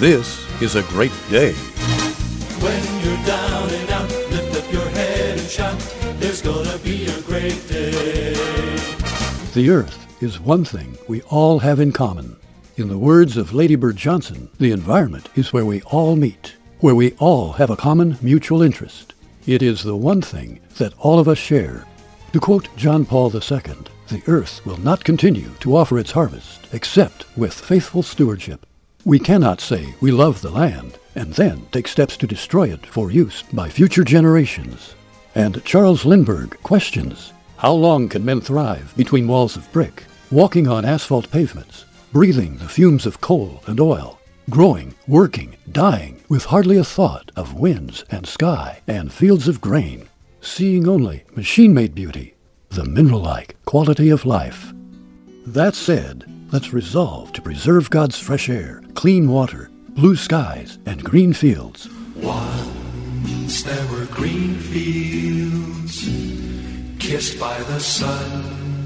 This is a great day. When you're down and out, lift up your head and shout, there's gonna be a great day. The earth is one thing we all have in common. In the words of Lady Bird Johnson, the environment is where we all meet, where we all have a common mutual interest. It is the one thing that all of us share. To quote John Paul II, the earth will not continue to offer its harvest except with faithful stewardship. We cannot say we love the land and then take steps to destroy it for use by future generations. And Charles Lindbergh questions, how long can men thrive between walls of brick, walking on asphalt pavements, breathing the fumes of coal and oil, growing, working, dying with hardly a thought of winds and sky and fields of grain, seeing only machine-made beauty, the mineral-like quality of life. That said, let's resolve to preserve God's fresh air, clean water, blue skies, and green fields. Once there were green fields, kissed by the sun.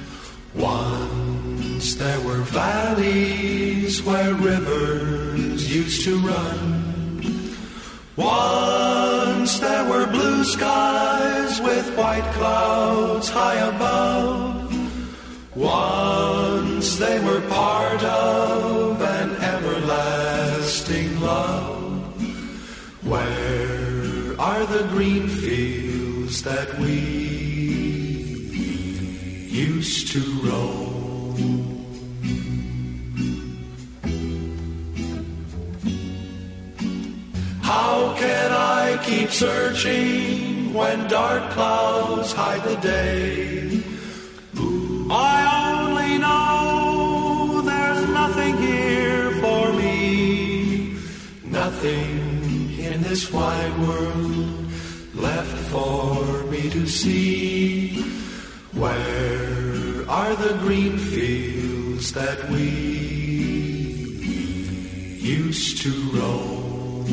Once there were valleys where rivers used to run. Once there were blue skies with white clouds high above. Once they were part of an everlasting love. Where are the green fields that we used to roam? How can I keep searching when dark clouds hide the day? I only know there's nothing here for me, nothing in this wide world left for me to see. Where are the green fields that we used to roam?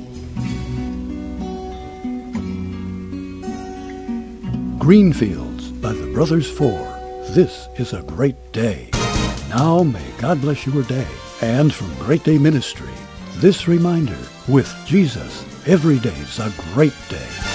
Green Fields by the Brothers Four. This is a great day. Now may God bless your day. And from Great Day Ministry, this reminder, with Jesus, every day's a great day.